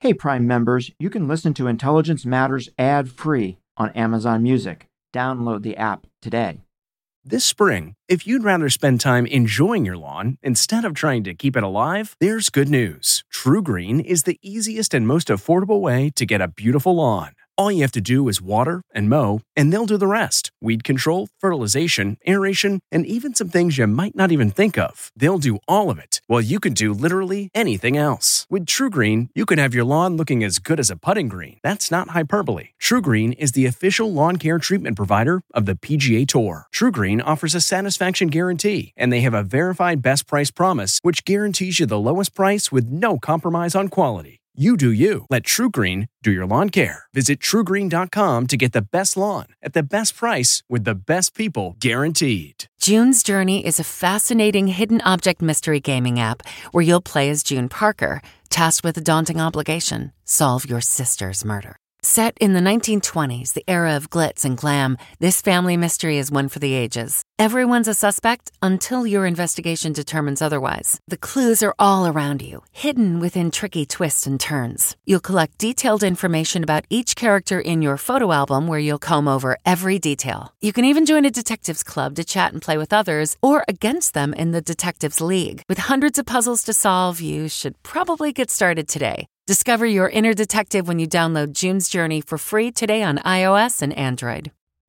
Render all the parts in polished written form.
Hey, Prime members, you can listen to Intelligence Matters ad-free on Amazon Music. Download the app today. This spring, if you'd rather spend time enjoying your lawn instead of trying to keep it alive, there's good news. TruGreen is the easiest and most affordable way to get a beautiful lawn. All you have to do is water and mow, and they'll do the rest. Weed control, fertilization, aeration, and even some things you might not even think of. They'll do all of it, while you can do literally anything else. With TruGreen, you can have your lawn looking as good as a putting green. That's not hyperbole. TruGreen is the official lawn care treatment provider of the PGA Tour. TruGreen offers a satisfaction guarantee, and they have a verified best price promise, which guarantees you the lowest price with no compromise on quality. You do you. Let TruGreen do your lawn care. Visit TruGreen.com to get the best lawn at the best price with the best people guaranteed. June's Journey is a fascinating hidden object mystery gaming app where you'll play as June Parker, tasked with a daunting obligation: solve your sister's murder. Set in the 1920s, the era of glitz and glam, this family mystery is one for the ages. Everyone's a suspect until your investigation determines otherwise. The clues are all around you, hidden within tricky twists and turns. You'll collect detailed information about each character in your photo album where you'll comb over every detail. You can even join a detectives club to chat and play with others or against them in the Detectives League. With hundreds of puzzles to solve, you should probably get started today. Discover your inner detective when you download June's Journey for free today on iOS and Android.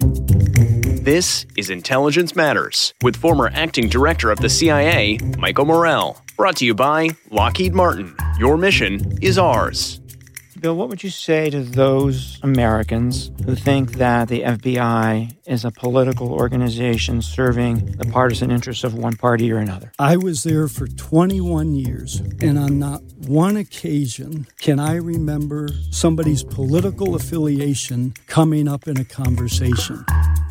This is Intelligence Matters with former acting director of the CIA, Michael Morell. Brought to you by Lockheed Martin. Your mission is ours. Bill, what would you say to those Americans who think that the FBI is a political organization serving the partisan interests of one party or another? I was there for 21 years, and on not one occasion can I remember somebody's political affiliation coming up in a conversation.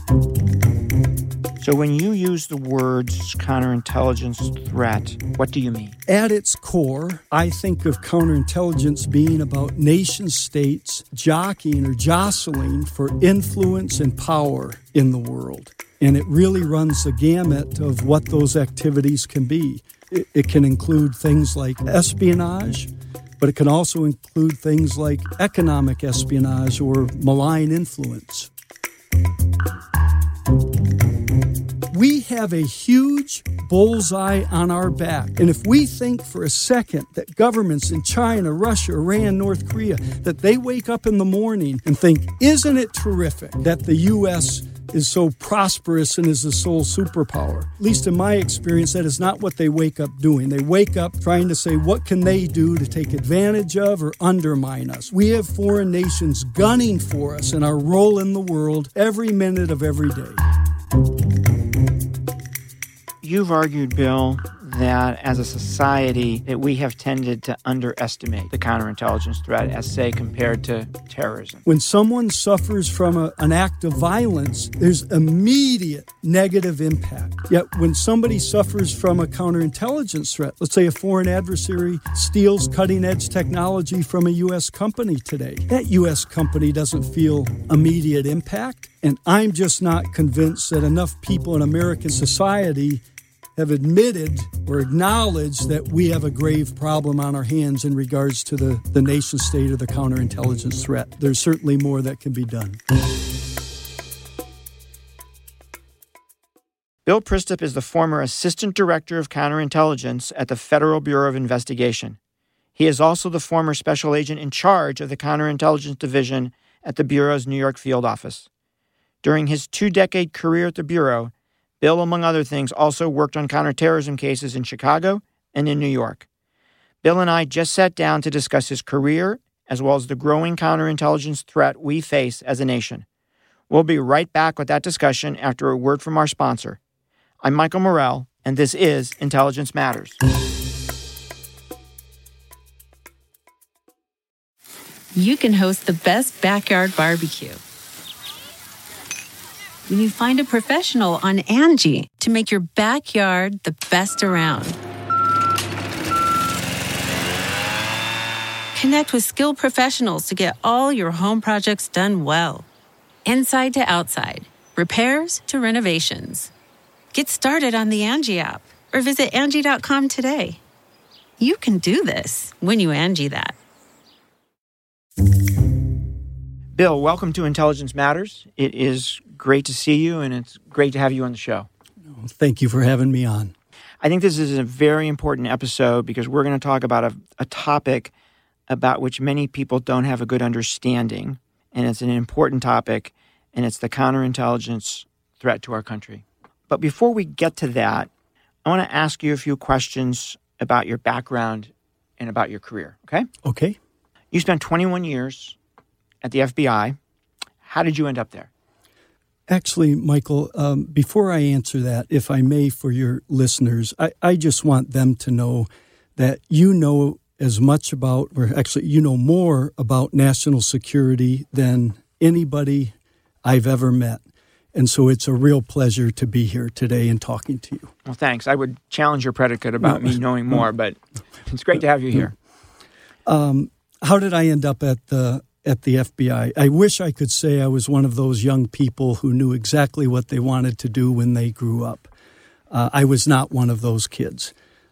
So when you use the words counterintelligence threat, what do you mean? At its core, I think of counterintelligence being about nation states jockeying or jostling for influence and power in the world. And it really runs the gamut of what those activities can be. It can include things like espionage, but it can also include things like economic espionage or malign influence. We have a huge bullseye on our back. And if we think for a second that governments in China, Russia, Iran, North Korea, that they wake up in the morning and think, isn't it terrific that the U.S. is so prosperous and is the sole superpower? At least in my experience, that is not what they wake up doing. They wake up trying to say, what can they do to take advantage of or undermine us? We have foreign nations gunning for us and our role in the world every minute of every day. You've argued, Bill, that as a society that we have tended to underestimate the counterintelligence threat as, say, compared to terrorism. When someone suffers from an act of violence, there's immediate negative impact. Yet when somebody suffers from a counterintelligence threat, let's say a foreign adversary steals cutting-edge technology from a U.S. company today, that U.S. company doesn't feel immediate impact. And I'm just not convinced that enough people in American society have admitted or acknowledged that we have a grave problem on our hands in regards to the nation state of the counterintelligence threat. There's certainly more that can be done. Bill Priestap is the former Assistant Director of Counterintelligence at the Federal Bureau of Investigation. He is also the former Special Agent in charge of the Counterintelligence Division at the Bureau's New York field office. During his 2-decade career at the Bureau, Bill, among other things, also worked on counterterrorism cases in Chicago and in New York. Bill and I just sat down to discuss his career as well as the growing counterintelligence threat we face as a nation. We'll be right back with that discussion after a word from our sponsor. I'm Michael Morell, and this is Intelligence Matters. You can host the best backyard barbecue when you find a professional on Angie to make your backyard the best around. Connect with skilled professionals to get all your home projects done well. Inside to outside, repairs to renovations. Get started on the Angie app or visit Angie.com today. You can do this when you Angie that. Bill, welcome to Intelligence Matters. It is great to see you, and it's great to have you on the show. Thank you for having me on. I think this is a very important episode because we're going to talk about a topic about which many people don't have a good understanding, and it's an important topic, and it's the counterintelligence threat to our country. But before we get to that, I want to ask you a few questions about your background and about your career, okay? Okay. You spent 21 years at the FBI. How did you end up there? Actually, Michael, before I answer that, if I may, for your listeners, I just want them to know that you know as much about, or actually you know more about national security than anybody I've ever met. And so it's a real pleasure to be here today and talking to you. Well, thanks. I would challenge your predicate about me knowing more, but it's great to have you here. How did I end up at the FBI? I wish I could say I was one of those young people who knew exactly what they wanted to do when they grew up. I was not one of those kids.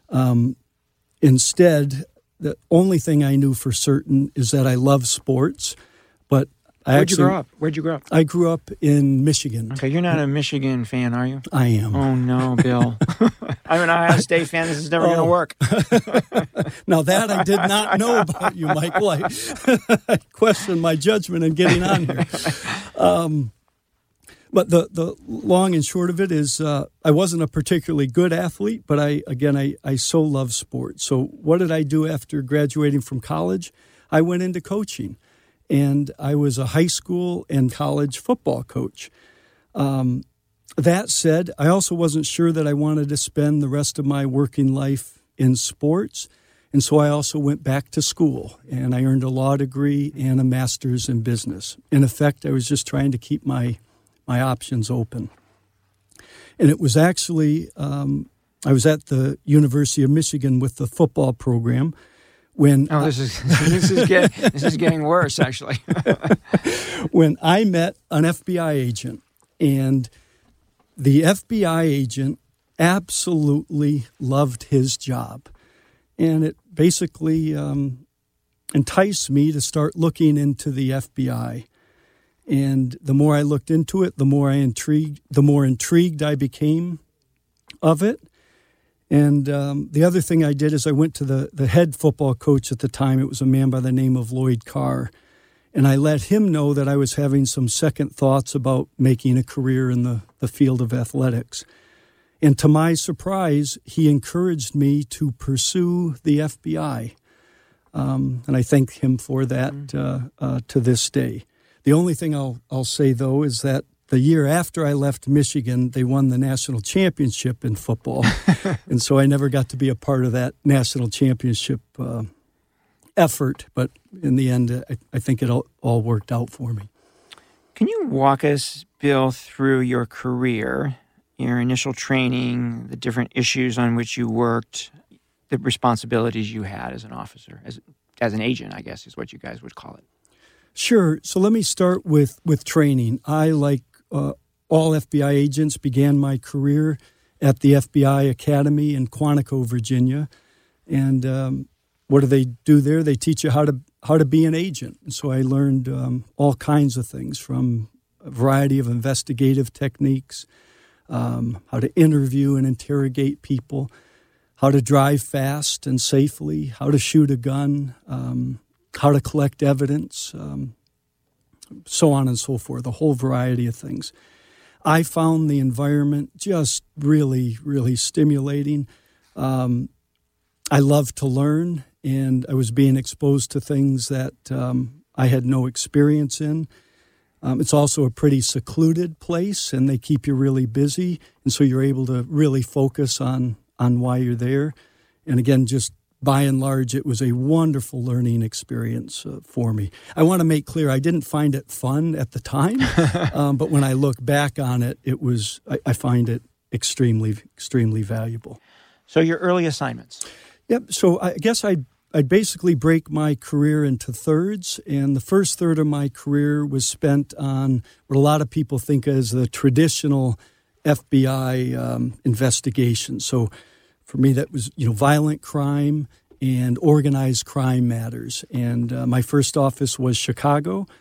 Instead, the only thing I knew for certain is that I love sports, but Where'd you grow up? I grew up in Michigan. Okay, you're not a Michigan fan, are you? I am. Oh, no, Bill. I'm an Ohio State fan. This is never going to work. Now, that I did not know about you, Michael. I questioned my judgment in getting on here. But the long and short of it is I wasn't a particularly good athlete, but I so love sports. So what did I do after graduating from college? I went into coaching. And I was a high school and college football coach. That said, I also wasn't sure that I wanted to spend the rest of my working life in sports. And so I also went back to school, and I earned a law degree and a master's in business. In effect, I was just trying to keep my options open. And it was actually, I was at the University of Michigan with the football program. This is getting worse, actually. When I met an FBI agent, and the FBI agent absolutely loved his job, and it basically enticed me to start looking into the FBI. And the more I looked into it, the more intrigued I became of it. And the other thing I did is I went to the head football coach at the time. It was a man by the name of Lloyd Carr. And I let him know that I was having some second thoughts about making a career in the field of athletics. And to my surprise, he encouraged me to pursue the FBI. And I thank him for that to this day. The only thing I'll say, though, is that the year after I left Michigan, they won the national championship in football. And so I never got to be a part of that national championship effort. But in the end, I think it all worked out for me. Can you walk us, Bill, through your career, your initial training, the different issues on which you worked, the responsibilities you had as an officer, as an agent, I guess is what you guys would call it? Sure. So let me start with training. I, like all FBI agents, began my career at the FBI Academy in Quantico, Virginia. And what do they do there? They teach you how to be an agent. And so I learned all kinds of things, from a variety of investigative techniques, how to interview and interrogate people, how to drive fast and safely, how to shoot a gun, how to collect evidence, so on and so forth, a whole variety of things. I found the environment just really, really stimulating. I love to learn, and I was being exposed to things that I had no experience in. It's also a pretty secluded place, and they keep you really busy, and so you're able to really focus on why you're there. And again, just by and large, it was a wonderful learning experience for me. I want to make clear, I didn't find it fun at the time, but when I look back on it, I find it extremely, extremely valuable. So your early assignments? Yep. So I guess I'd basically break my career into thirds, and the first third of my career was spent on what a lot of people think as the traditional FBI investigation. So for me, that was, violent crime and organized crime matters. And my first office was Chicago,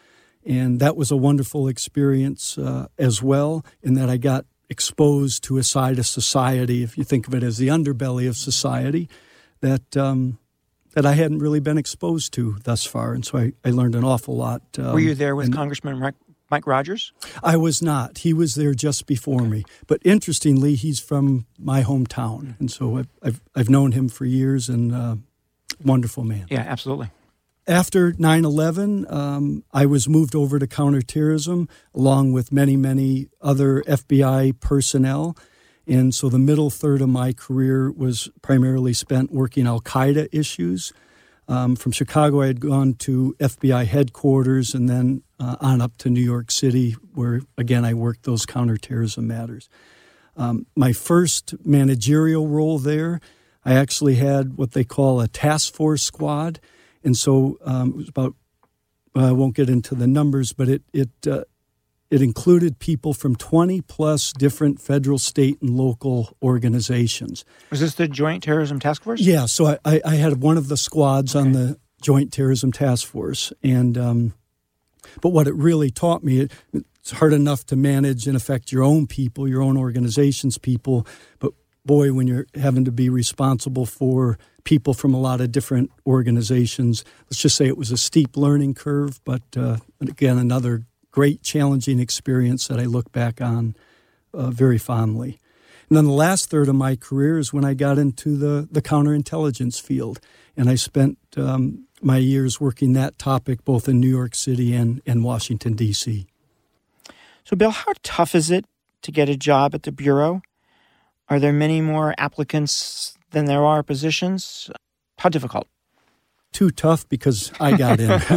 And that was a wonderful experience as well, in that I got exposed to a side of society, if you think of it as the underbelly of society, that I hadn't really been exposed to thus far. And so I learned an awful lot. Were you there with Congressman Mike Rogers? I was not. He was there just before me. But interestingly, he's from my hometown. And so I've known him for years, and wonderful man. Yeah, absolutely. After 9/11, I was moved over to counterterrorism along with many, many other FBI personnel. And so the middle third of my career was primarily spent working Al-Qaeda issues. From Chicago, I had gone to FBI headquarters and then on up to New York City, where, again, I worked those counterterrorism matters. My first managerial role there, I actually had what they call a task force squad. And so it was about, I won't get into the numbers, but it included people from 20-plus different federal, state, and local organizations. Was this the Joint Terrorism Task Force? Yeah, so I had one of the squads on the Joint Terrorism Task Force. And but what it really taught me, it's hard enough to manage and affect your own people, your own organization's people, but boy, when you're having to be responsible for people from a lot of different organizations, let's just say it was a steep learning curve, but again, another great challenging experience that I look back on very fondly. And then the last third of my career is when I got into the counterintelligence field, and I spent my years working that topic both in New York City and Washington, D.C. So, Bill, how tough is it to get a job at the Bureau? Are there many more applicants than there are positions? How difficult? Too tough because I got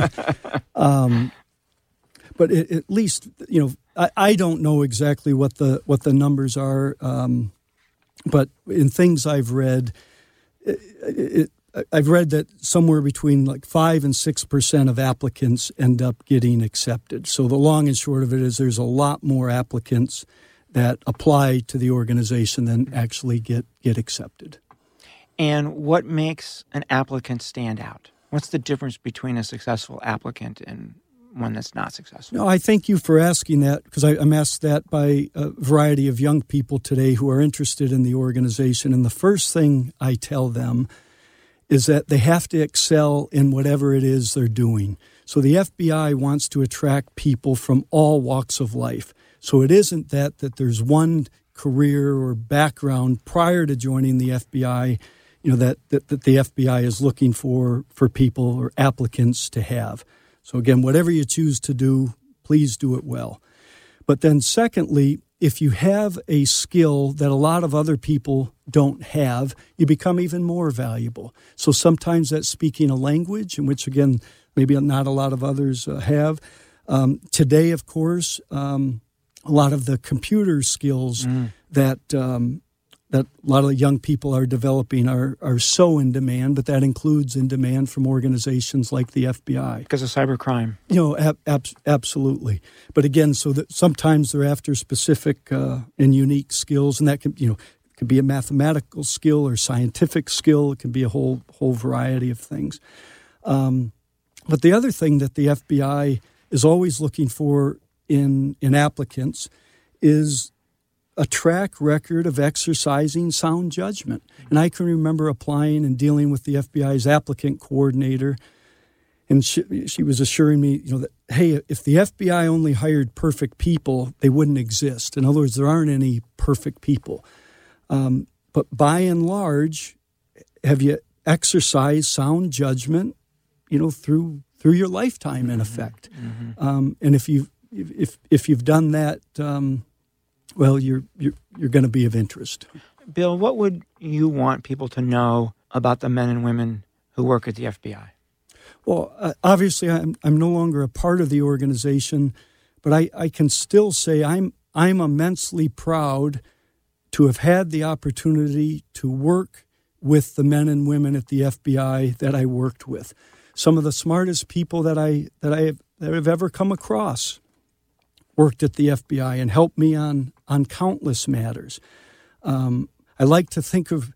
in. But at least, I don't know exactly what the numbers are. But in things I've read, I've read that somewhere between like 5 and 6% of applicants end up getting accepted. So the long and short of it is there's a lot more applicants that apply to the organization than actually get accepted. And what makes an applicant stand out? What's the difference between a successful applicant and one that's not successful? No, I thank you for asking that, because I'm asked that by a variety of young people today who are interested in the organization. And the first thing I tell them is that they have to excel in whatever it is they're doing. So the FBI wants to attract people from all walks of life. So it isn't that there's one career or background prior to joining the FBI, that the FBI is looking for people or applicants to have. So again, whatever you choose to do, please do it well. But then secondly, if you have a skill that a lot of other people don't have, you become even more valuable. So sometimes that's speaking a language, in which, again, maybe not a lot of others have. Today, of course, a lot of the computer skills that a lot of young people are developing are so in demand, but that includes in demand from organizations like the FBI. Because of cybercrime. Absolutely. But again, so that sometimes they're after specific and unique skills, and that can, could be a mathematical skill or scientific skill. It can be a whole variety of things. But the other thing that the FBI is always looking for in applicants is a track record of exercising sound judgment. And I can remember applying and dealing with the FBI's applicant coordinator, and she was assuring me, that, hey, if the FBI only hired perfect people, they wouldn't exist. In other words, there aren't any perfect people. But by and large, have you exercised sound judgment, through your lifetime, in effect? Mm-hmm. And if you've done that, well, you're going to be of interest. Bill, what would you want people to know about the men and women who work at the FBI? Well, obviously, I'm no longer a part of the organization, but I can still say I'm immensely proud to have had the opportunity to work with the men and women at the FBI that I worked with. Some of the smartest people that I have ever come across worked at the FBI and helped me on countless matters. I like to think of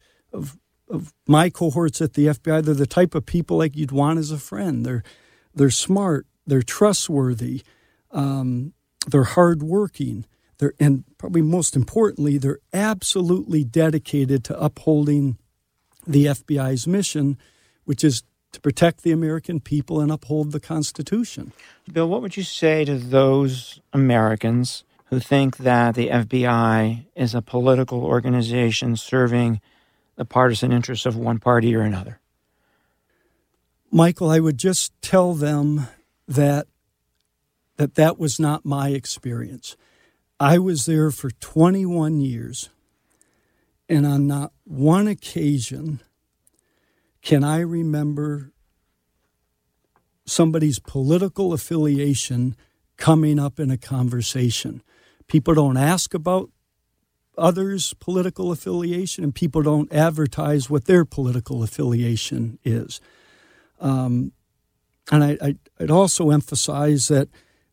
my cohorts at the FBI. They're the type of people like you'd want as a friend. They're smart. They're trustworthy. They're hardworking. And probably most importantly, they're absolutely dedicated to upholding the FBI's mission, which is to protect the American people and uphold the Constitution. Bill, what would you say to those Americans who think that the FBI is a political organization serving the partisan interests of one party or another? Michael, I would just tell them that was not my experience. I was there for 21 years, and on not one occasion can I remember somebody's political affiliation coming up in a conversation. People don't ask about others' political affiliation, and people don't advertise what their political affiliation is. And I'd also emphasize that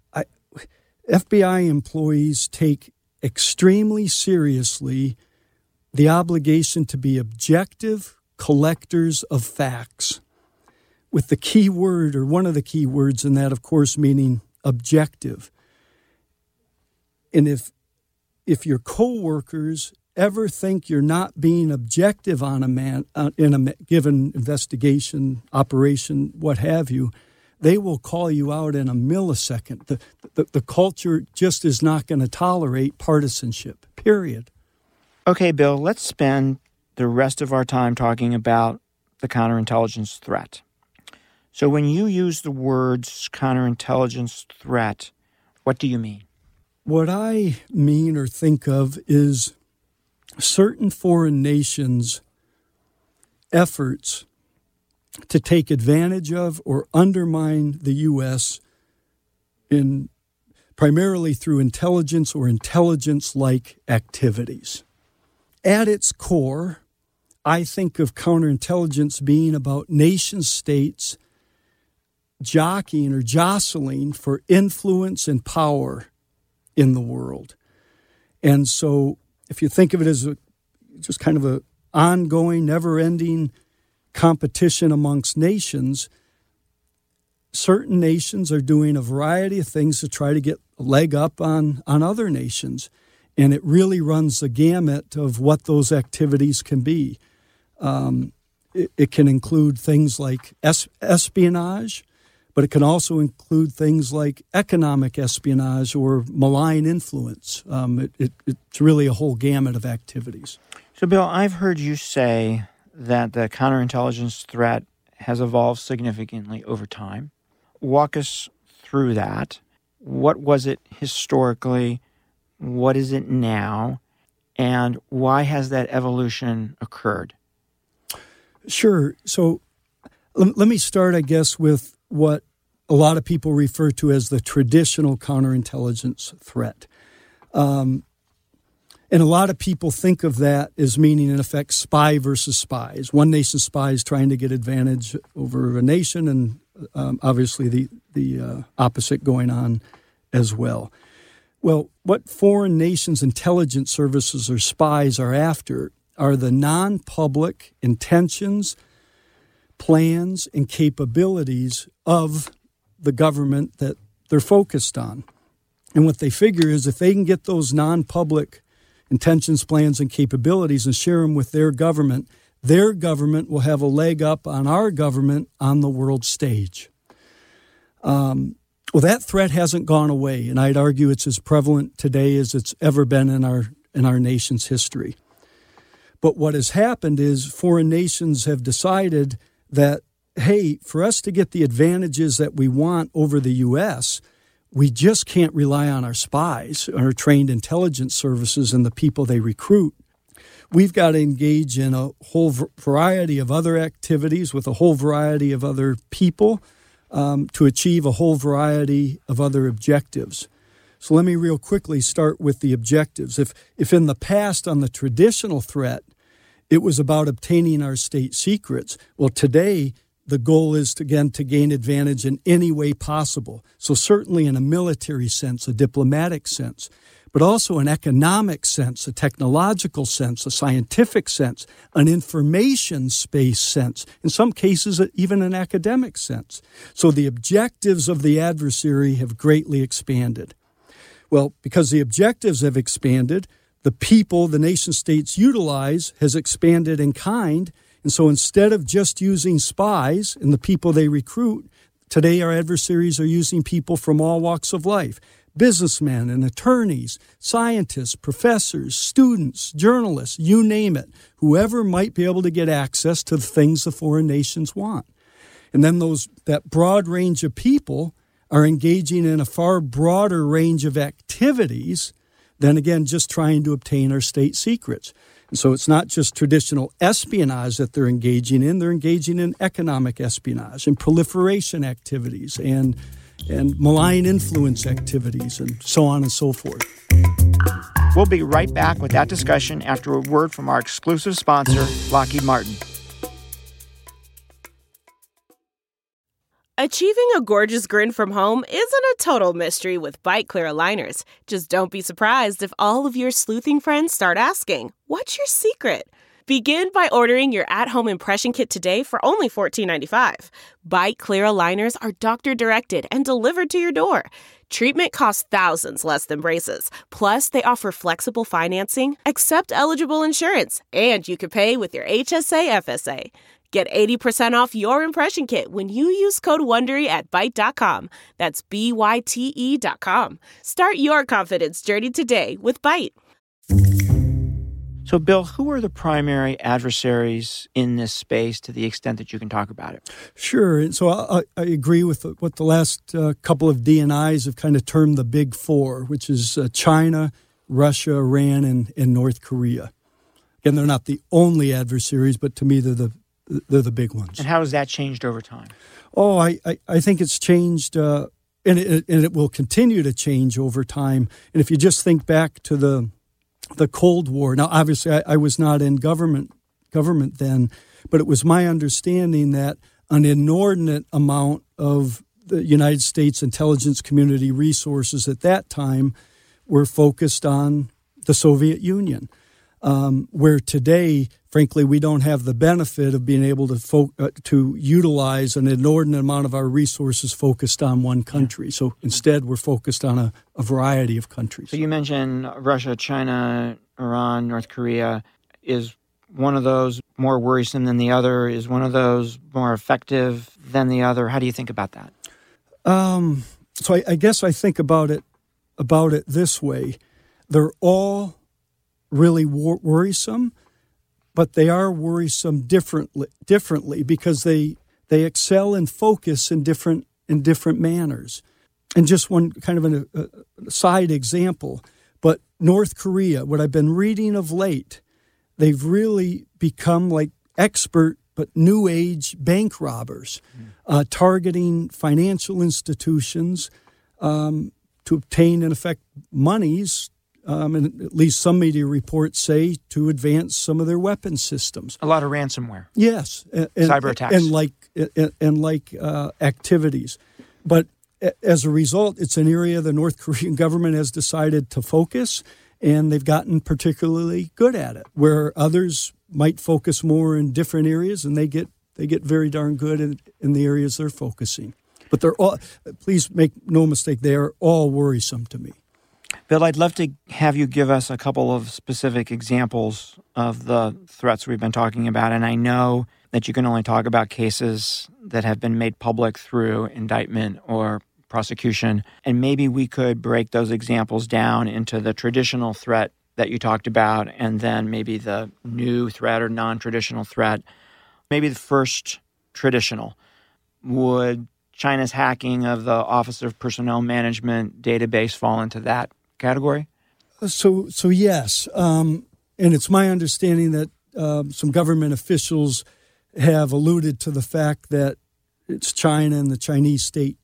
FBI employees take extremely seriously the obligation to be objective collectors of facts, with the key word, or one of the key words in that, of course, meaning objective. And if your coworkers ever think you're not being objective on in a given investigation, operation, what have you, they will call you out in a millisecond. The culture just is not going to tolerate partisanship, period. Okay, Bill, let's spend the rest of our time talking about the counterintelligence threat. So when you use the words counterintelligence threat, what do you mean? What I mean or think of is certain foreign nations' efforts to take advantage of or undermine the U.S. primarily through intelligence or intelligence-like activities. At its core, I think of counterintelligence being about nation-states jockeying or jostling for influence and power in the world. And so if you think of it as just kind of an ongoing, never-ending competition amongst nations, certain nations are doing a variety of things to try to get a leg up on other nations. And it really runs the gamut of what those activities can be. It can include things like espionage, but it can also include things like economic espionage or malign influence. It's really a whole gamut of activities. So, Bill, I've heard you say that the counterintelligence threat has evolved significantly over time. Walk us through that. What was it historically? What is it now? And why has that evolution occurred? Sure. So let me start, I guess, with what a lot of people refer to as the traditional counterintelligence threat. And a lot of people think of that as meaning, in effect, spy versus spies. One nation's spies trying to get advantage over a nation, and obviously the opposite going on as well. Well, what foreign nations' intelligence services or spies are after are the non-public intentions, plans, and capabilities of the government that they're focused on. And what they figure is if they can get those non-public intentions, plans, and capabilities and share them with their government will have a leg up on our government on the world stage. Well, that threat hasn't gone away, and I'd argue it's as prevalent today as it's ever been in our nation's history. But what has happened is foreign nations have decided that, hey, for us to get the advantages that we want over the U.S., we just can't rely on our spies, our trained intelligence services, and the people they recruit. We've got to engage in a whole variety of other activities with a whole variety of other people to achieve a whole variety of other objectives. So let me real quickly start with the objectives. If in the past on the traditional threat, it was about obtaining our state secrets, well, today the goal is, to gain advantage in any way possible. So certainly in a military sense, a diplomatic sense. but also an economic sense, a technological sense, a scientific sense, an information space sense, in some cases even an academic sense. So the objectives of the adversary have greatly expanded. Well, because the objectives have expanded, the people the nation states utilize has expanded in kind. And so instead of just using spies and the people they recruit, today our adversaries are using people from all walks of life, businessmen and attorneys, scientists, professors, students, journalists, you name it, whoever might be able to get access to the things the foreign nations want. And then that broad range of people are engaging in a far broader range of activities than, again, just trying to obtain our state secrets. And so it's not just traditional espionage that they're engaging in economic espionage and proliferation activities and malign influence activities and so on and so forth. We'll be right back with that discussion after a word from our exclusive sponsor, Lockheed Martin. Achieving a gorgeous grin from home isn't a total mystery with Byte Clear aligners. Just don't be surprised if all of your sleuthing friends start asking, "What's your secret?" Begin by ordering your at-home impression kit today for only $14.95. Byte Clear aligners are doctor-directed and delivered to your door. Treatment costs thousands less than braces. Plus, they offer flexible financing, accept eligible insurance, and you can pay with your HSA FSA. Get 80% off your impression kit when you use code WONDERY at Byte.com. That's BYTE.com. Start your confidence journey today with Byte. So, Bill, who are the primary adversaries in this space to the extent that you can talk about it? Sure. And so I agree with what the last couple of DNIs have kind of termed the big four, which is China, Russia, Iran, and North Korea. Again, they're not the only adversaries, but to me they're the big ones. And how has that changed over time? Oh, I think it's changed, and it will continue to change over time. And if you just think back to the Cold War, now obviously I was not in government then, but it was my understanding that an inordinate amount of the United States intelligence community resources at that time were focused on the Soviet Union. Where today, frankly, we don't have the benefit of being able to utilize an inordinate amount of our resources focused on one country. So instead, we're focused on a variety of countries. So you mentioned Russia, China, Iran, North Korea. Is one of those more worrisome than the other? Is one of those more effective than the other? How do you think about that? So I guess I think about it this way. They're all really worrisome, but they are worrisome differently because they excel in focus in different manners. And just one kind of a side example, but North Korea, what I've been reading of late, they've really become like expert but new age bank robbers, targeting financial institutions to obtain, in effect, monies. And at least some media reports say to advance some of their weapons systems. A lot of ransomware. Yes, cyber attacks and like activities. But as a result, it's an area the North Korean government has decided to focus, and they've gotten particularly good at it. Where others might focus more in different areas, and they get very darn good in the areas they're focusing. But they're all. Please make no mistake; they are all worrisome to me. Bill, I'd love to have you give us a couple of specific examples of the threats we've been talking about. And I know that you can only talk about cases that have been made public through indictment or prosecution. And maybe we could break those examples down into the traditional threat that you talked about and then maybe the new threat or non-traditional threat. Maybe the first traditional. Would China's hacking of the Office of Personnel Management database fall into that category? So yes. And it's my understanding that some government officials have alluded to the fact that it's China and the Chinese state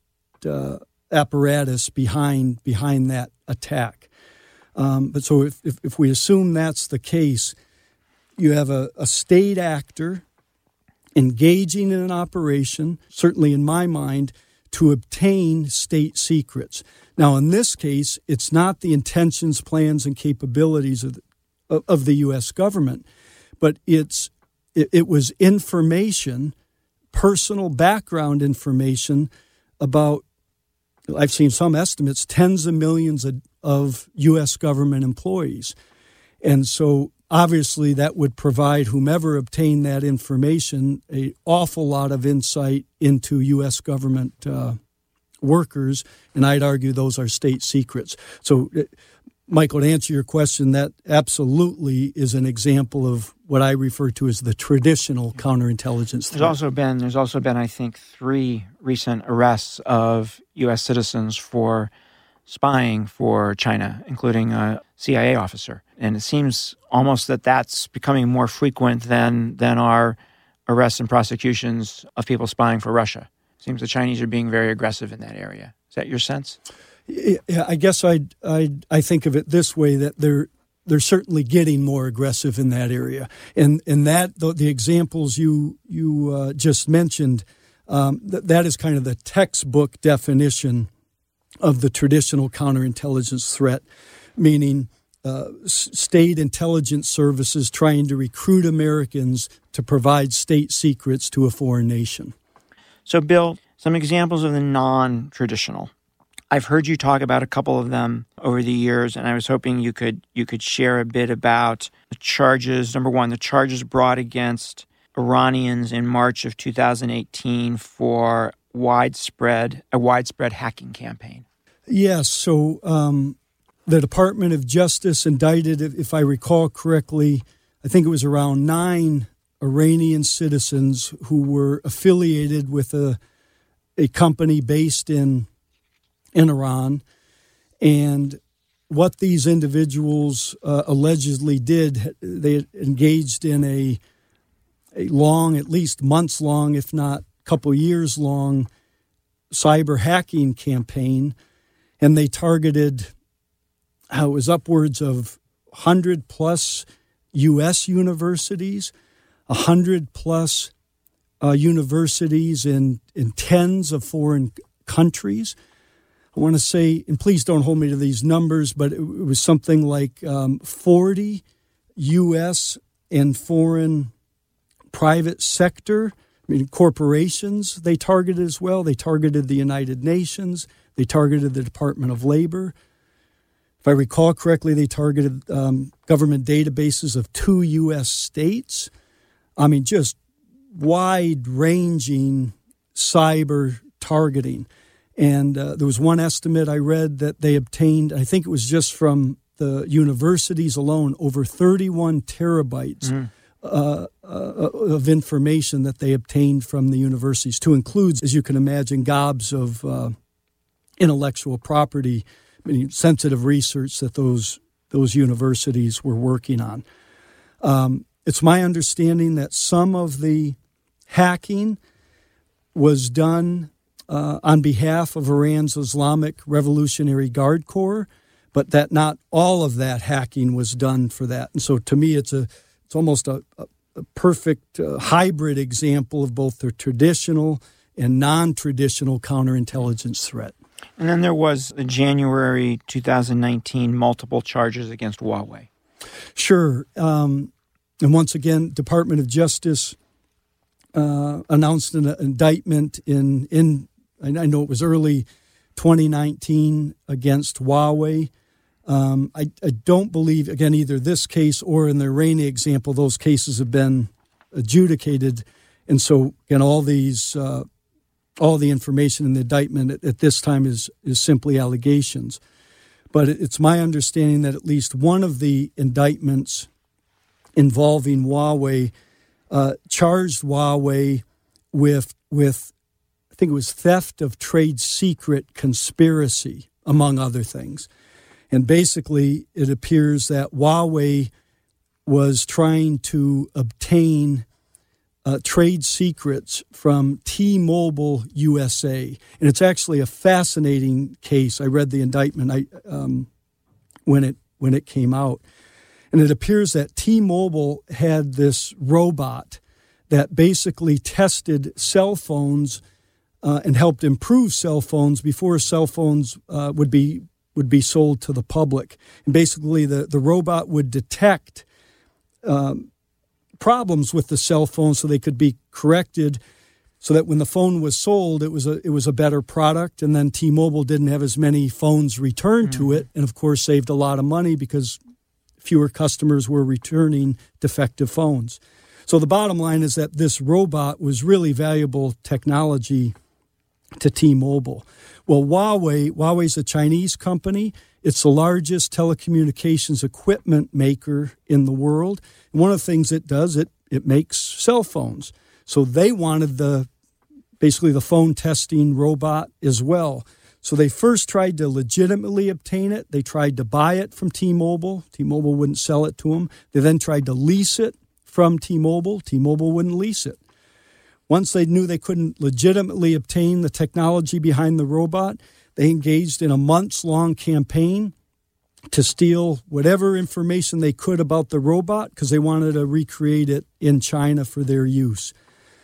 apparatus behind that attack. But so if we assume that's the case, you have a state actor engaging in an operation, certainly in my mind, to obtain state secrets. Now, in this case, it's not the intentions, plans, and capabilities of the U.S. government, but it was information, personal background information about, I've seen some estimates, tens of millions of U.S. government employees. And so obviously that would provide whomever obtained that information an awful lot of insight into U.S. government workers, and I'd argue those are state secrets. So, Michael, to answer your question, that absolutely is an example of what I refer to as the traditional counterintelligence threat. There's also been, I think, 3 recent arrests of U.S. citizens for spying for China, including a CIA officer. And it seems almost that that's becoming more frequent than our arrests and prosecutions of people spying for Russia. It seems the Chinese are being very aggressive in that area. Is that your sense? Yeah, I guess I think of it this way, that they're certainly getting more aggressive in that area. And that the examples you just mentioned, that is kind of the textbook definition of the traditional counterintelligence threat, meaning state intelligence services trying to recruit Americans to provide state secrets to a foreign nation. So, Bill, some examples of the non-traditional. I've heard you talk about a couple of them over the years, and I was hoping you could share a bit about the charges. Number one, the charges brought against Iranians in March of 2018 for a widespread hacking campaign. Yes. So the Department of Justice indicted, if I recall correctly, I think it was around 9 Iranian citizens who were affiliated with a company based in Iran. And what these individuals allegedly did, they engaged in a long, at least months long, if not a couple years long, cyber hacking campaign. And they targeted, it was upwards of 100 plus U.S. universities, 100 plus universities in tens of foreign countries. I want to say, and please don't hold me to these numbers, but it was something like 40 U.S. and foreign private sector, corporations they targeted as well. They targeted the United Nations. They targeted the Department of Labor. If I recall correctly, they targeted government databases of 2 U.S. states. Just wide-ranging cyber targeting. And there was one estimate I read that they obtained, I think it was just from the universities alone, over 31 terabytes of information that they obtained from the universities, to include, as you can imagine, gobs of intellectual property, sensitive research that those universities were working on. It's my understanding that some of the hacking was done on behalf of Iran's Islamic Revolutionary Guard Corps, but that not all of that hacking was done for that. And so to me, it's almost a perfect hybrid example of both the traditional and non-traditional counterintelligence threat. And then there was the January 2019 multiple charges against Huawei. Sure. And once again, Department of Justice announced an indictment in I know it was early 2019 against Huawei. I don't believe, again, either this case or in the Iranian example, those cases have been adjudicated. And so, again, all the information in the indictment at this time is simply allegations. But it's my understanding that at least one of the indictments involving Huawei charged Huawei with I think it was theft of trade secret conspiracy, among other things. And basically, it appears that Huawei was trying to obtain trade secrets from T-Mobile USA. And it's actually a fascinating case. I read the indictment when it came out. And it appears that T-Mobile had this robot that basically tested cell phones and helped improve cell phones before cell phones would be sold to the public. And basically, the robot would detect problems with the cell phone so they could be corrected, so that when the phone was sold, it was a better product. And then T-Mobile didn't have as many phones returned to it, and of course saved a lot of money because fewer customers were returning defective phones. So the bottom line is that this robot was really valuable technology to T-Mobile. Well, Huawei's a Chinese company. It's the largest telecommunications equipment maker in the world. And one of the things it does, it makes cell phones. So they wanted basically the phone testing robot as well. So they first tried to legitimately obtain it. They tried to buy it from T-Mobile. T-Mobile wouldn't sell it to them. They then tried to lease it from T-Mobile. T-Mobile wouldn't lease it. Once they knew they couldn't legitimately obtain the technology behind the robot, they engaged in a months-long campaign to steal whatever information they could about the robot because they wanted to recreate it in China for their use.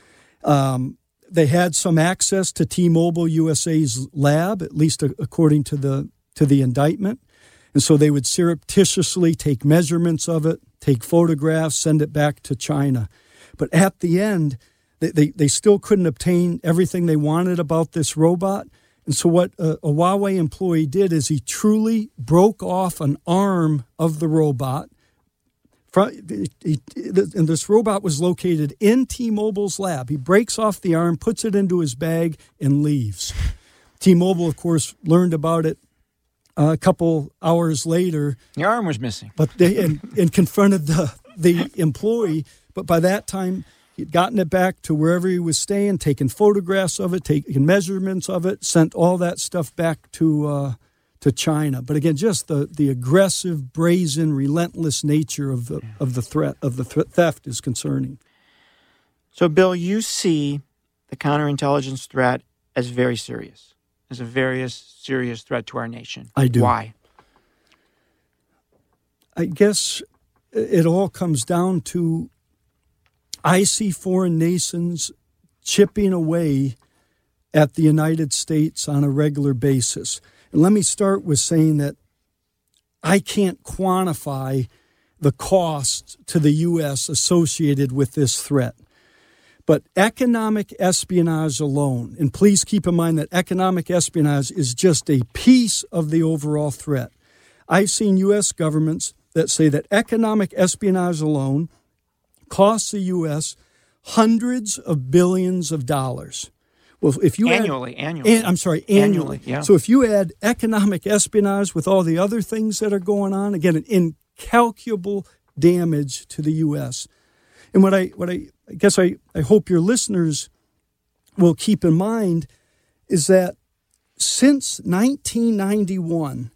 They had some access to T-Mobile USA's lab, at least according to the indictment. And so they would surreptitiously take measurements of it, take photographs, send it back to China. But at the end, they still couldn't obtain everything they wanted about this robot. And so what a Huawei employee did is he truly broke off an arm of the robot. And this robot was located in T-Mobile's lab. He breaks off the arm, puts it into his bag, and leaves. T-Mobile, of course, learned about it a couple hours later. The arm was missing. But and confronted the employee. But by that time, he'd gotten it back to wherever he was staying, taken photographs of it, taken measurements of it, sent all that stuff back to China. But again, just the aggressive, brazen, relentless nature of the theft is concerning. So, Bill, you see the counterintelligence threat as very serious, as a very serious threat to our nation. I do. Why? I guess it all comes down to I see foreign nations chipping away at the United States on a regular basis. And let me start with saying that I can't quantify the cost to the U.S. associated with this threat. But economic espionage alone, and please keep in mind that economic espionage is just a piece of the overall threat. I've seen U.S. governments that say that economic espionage alone costs the U.S. hundreds of billions of dollars. Well, if you annually. Annually. Yeah. So if you add economic espionage with all the other things that are going on, again, an incalculable damage to the U.S. And what I guess I hope your listeners will keep in mind is that since 1991,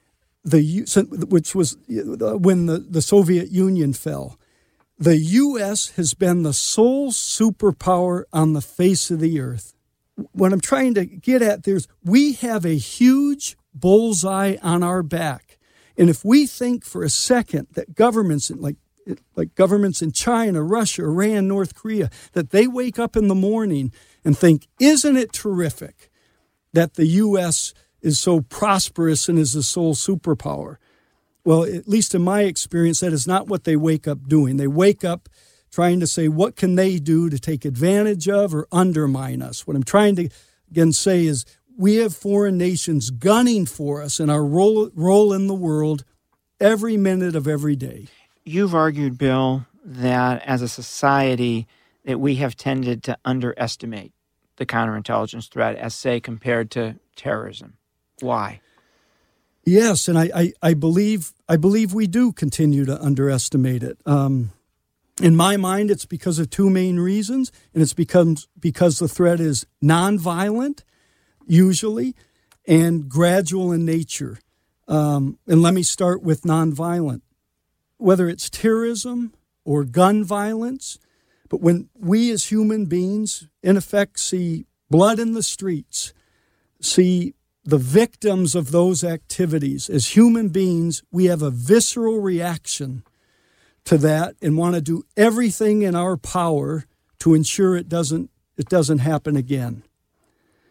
which was when the Soviet Union fell, the U.S. has been the sole superpower on the face of the earth. What I'm trying to get at there is we have a huge bullseye on our back. And if we think for a second that governments like governments in China, Russia, Iran, North Korea, that they wake up in the morning and think, isn't it terrific that the U.S. is so prosperous and is the sole superpower? Well, at least in my experience, that is not what they wake up doing. They wake up trying to say, what can they do to take advantage of or undermine us? What I'm trying to, again, say is we have foreign nations gunning for us in our role in the world every minute of every day. You've argued, Bill, that as a society that we have tended to underestimate the counterintelligence threat as, say, compared to terrorism. Why? Yes, and I believe we do continue to underestimate it. In my mind, it's because of two main reasons, and it's because the threat is nonviolent, usually, and gradual in nature. And let me start with nonviolent. Whether it's terrorism or gun violence, but when we as human beings, in effect, see blood in the streets, see the victims of those activities, as human beings, we have a visceral reaction to that and want to do everything in our power to ensure it doesn't happen again.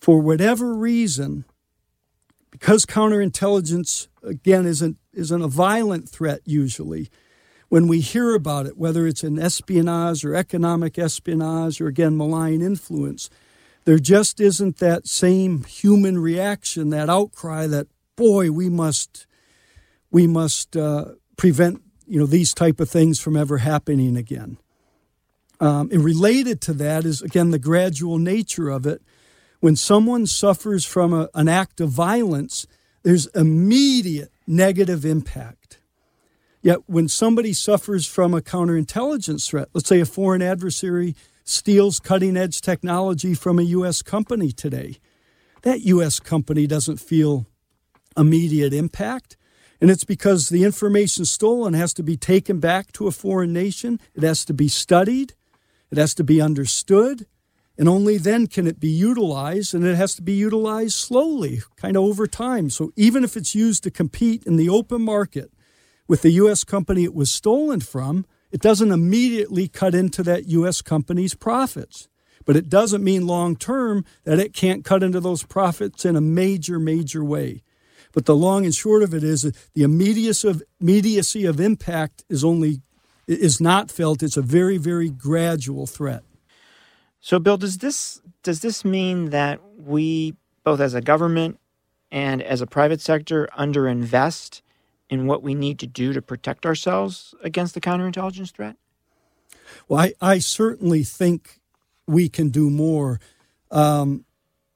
for whatever reason, because counterintelligence, again, isn't a violent threat usually, when we hear about it, whether it's in espionage or economic espionage or, again, malign influence, there just isn't that same human reaction, that outcry that, boy, we must prevent these type of things from ever happening again. And related to that is, again, the gradual nature of it. When someone suffers from an act of violence, there's immediate negative impact. Yet when somebody suffers from a counterintelligence threat, let's say a foreign adversary steals cutting-edge technology from a U.S. company today, that U.S. company doesn't feel immediate impact. And it's because the information stolen has to be taken back to a foreign nation. It has to be studied. It has to be understood. And only then can it be utilized, and it has to be utilized slowly, kind of over time. So even if it's used to compete in the open market with the U.S. company it was stolen from, it doesn't immediately cut into that U.S. company's profits. But it doesn't mean long-term that it can't cut into those profits in a major, major way. But the long and short of it is the immediacy of impact is not felt. It's a very, very gradual threat. So, Bill, does this mean that we, both as a government and as a private sector, underinvest in what we need to do to protect ourselves against the counterintelligence threat? Well, I certainly think we can do more, and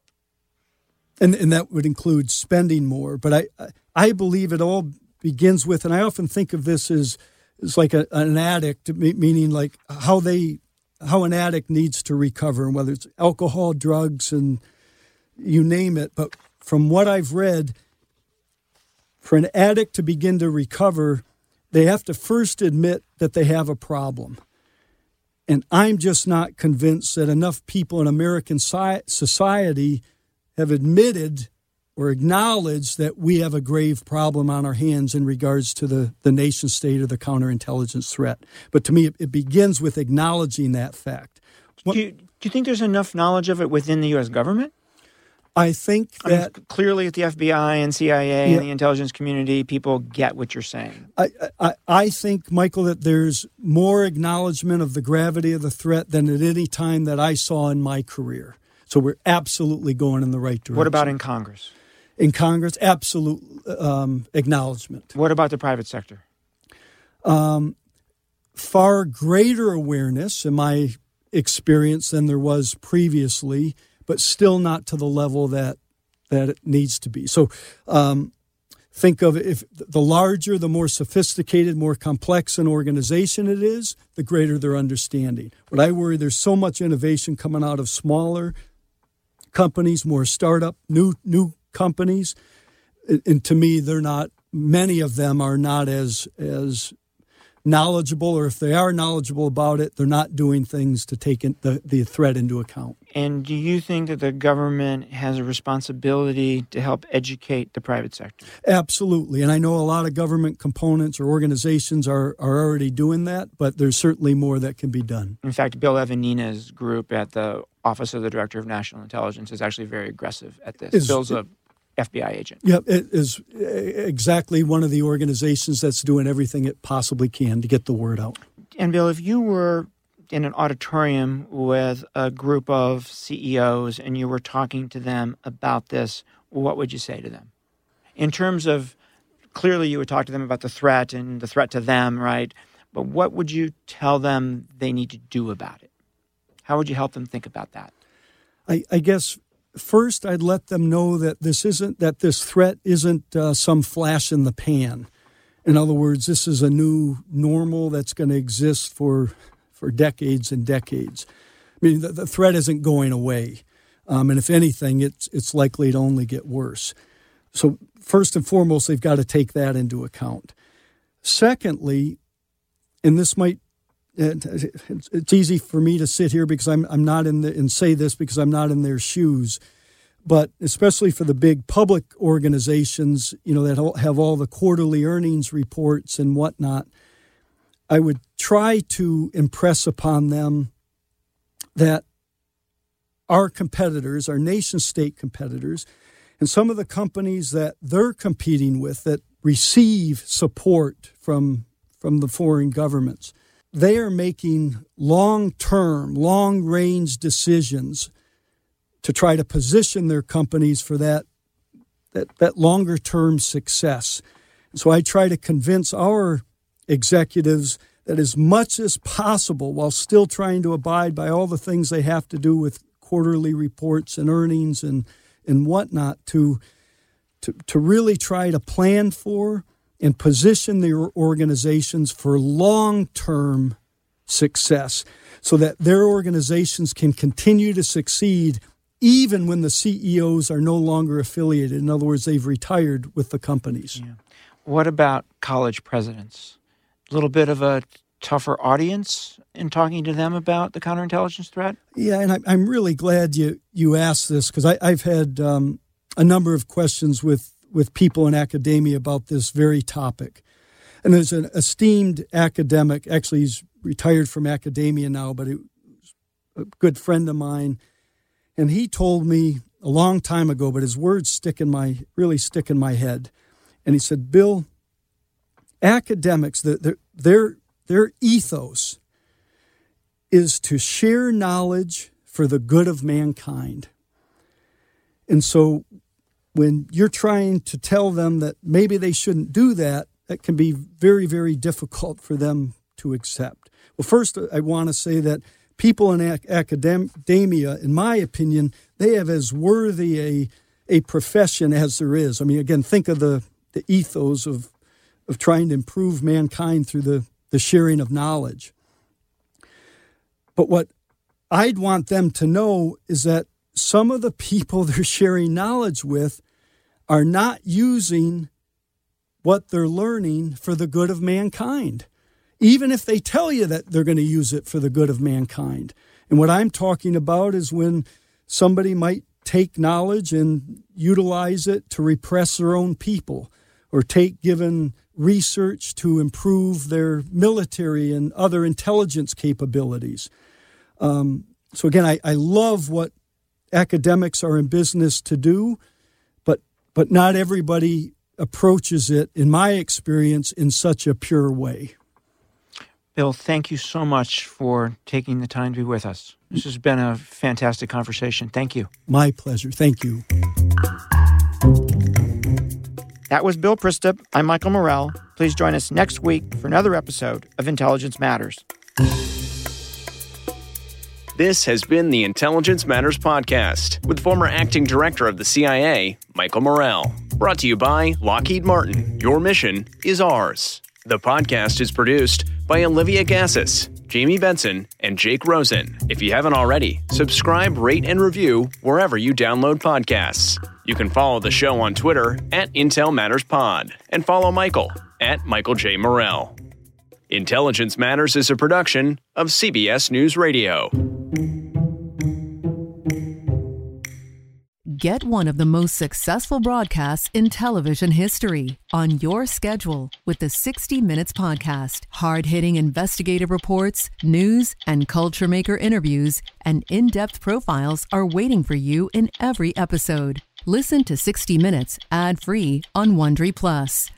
that would include spending more. But I believe it all begins with, and I often think of this as like an addict, meaning like how an addict needs to recover, and whether it's alcohol, drugs, and you name it. But from what I've read, for an addict to begin to recover, they have to first admit that they have a problem. And I'm just not convinced that enough people in American society have admitted or acknowledged that we have a grave problem on our hands in regards to the nation state of the counterintelligence threat. But to me, it begins with acknowledging that fact. Do you think there's enough knowledge of it within the U.S. government? I think that clearly at the FBI and CIA and the intelligence community, people get what you're saying. I think, Michael, that there's more acknowledgement of the gravity of the threat than at any time that I saw in my career. So we're absolutely going in the right direction. What about in Congress? In Congress, absolute acknowledgement. What about the private sector? Far greater awareness, in my experience, than there was previously, but still not to the level that it needs to be. So think of it, if the larger, the more sophisticated, more complex an organization it is, the greater their understanding. But I worry there's so much innovation coming out of smaller companies, more startup, new companies. And to me, many of them are not as knowledgeable, or if they are knowledgeable about it, they're not doing things to take the threat into account. And do you think that the government has a responsibility to help educate the private sector? Absolutely. And I know a lot of government components or organizations are already doing that, but there's certainly more that can be done. In fact, Bill Evanina's group at the Office of the Director of National Intelligence is actually very aggressive at this. Bill's a FBI agent. Yeah, it is exactly one of the organizations that's doing everything it possibly can to get the word out. And Bill, if you were in an auditorium with a group of CEOs and you were talking to them about this, what would you say to them? In terms of, clearly you would talk to them about the threat and the threat to them, right? But what would you tell them they need to do about it? How would you help them think about that? I guess first I'd let them know that this threat isn't some flash in the pan. In other words, this is a new normal that's going to exist for decades and decades. I mean, the threat isn't going away. And if anything, it's likely to only get worse. So first and foremost, they've got to take that into account. Secondly, and this might, it's easy for me to sit here because I'm not and say this because I'm not in their shoes, but especially for the big public organizations, that have all the quarterly earnings reports and whatnot, I would try to impress upon them that our competitors, our nation-state competitors, and some of the companies that they're competing with that receive support from the foreign governments, they are making long-term, long-range decisions to try to position their companies for that longer-term success. So I try to convince our executives that as much as possible, while still trying to abide by all the things they have to do with quarterly reports and earnings and whatnot, to really try to plan for and position their organizations for long-term success so that their organizations can continue to succeed even when the CEOs are no longer affiliated. In other words, they've retired with the companies. Yeah. What about college presidents? A little bit of a tougher audience in talking to them about the counterintelligence threat? Yeah, and I'm really glad you asked this, because I've had a number of questions with people in academia about this very topic. And there's an esteemed academic, actually he's retired from academia now, but he was a good friend of mine. And he told me a long time ago, but his words really stick in my head. And he said, Bill, academics, their ethos is to share knowledge for the good of mankind. And so when you're trying to tell them that maybe they shouldn't do that, that can be very, very difficult for them to accept. Well, first, I want to say that people in academia, in my opinion, they have as worthy a profession as there is. I mean, again, think of the ethos of trying to improve mankind through the sharing of knowledge. But what I'd want them to know is that some of the people they're sharing knowledge with are not using what they're learning for the good of mankind, even if they tell you that they're going to use it for the good of mankind. And what I'm talking about is when somebody might take knowledge and utilize it to repress their own people, or take given research to improve their military and other intelligence capabilities. So again, I love what academics are in business to do, but not everybody approaches it, in my experience, in such a pure way. Bill, thank you so much for taking the time to be with us. This has been a fantastic conversation. Thank you. My pleasure. Thank you. That was Bill Pristup. I'm Michael Morell. Please join us next week for another episode of Intelligence Matters. This has been the Intelligence Matters podcast with former acting director of the CIA, Michael Morell. Brought to you by Lockheed Martin. Your mission is ours. The podcast is produced by Olivia Gassis, Jamie Benson, and Jake Rosen. If you haven't already, subscribe, rate, and review wherever you download podcasts. You can follow the show on Twitter @IntelMattersPod and follow Michael @MichaelJ Morell. Intelligence Matters is a production of CBS News Radio. Get one of the most successful broadcasts in television history on your schedule with the 60 Minutes podcast. Hard-hitting investigative reports, news, and culture maker interviews, and in-depth profiles are waiting for you in every episode. Listen to 60 Minutes ad-free on Wondery Plus